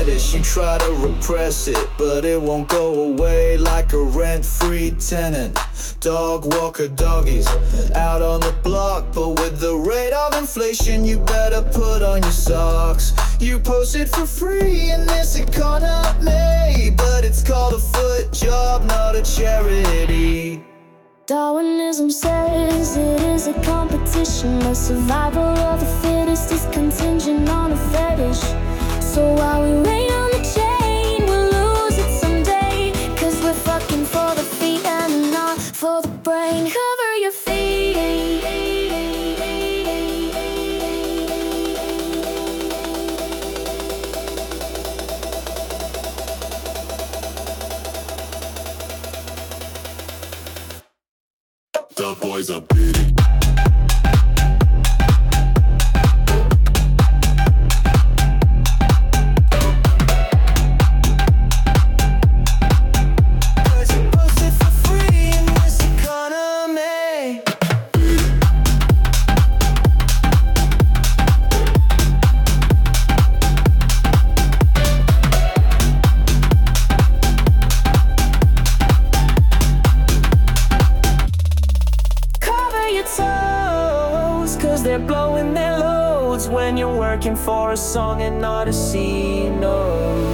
fetish. You try to repress it, but it won't go away like a rent-free tenant. Dog walker doggies out on the block, but with the rate of inflation, you better put on your socks. You post it for free in this economy, but it's called a foot job, not a charity. Darwinism says it is a competition. The survival of the fittest is contingent on a fetish. So while we wait on the chain, we'll lose it someday. Cause we're fucking for the feet and not for the brain. Cover your feet. The boys are big. Cause they're blowing their loads when you're working for a song and not a C note.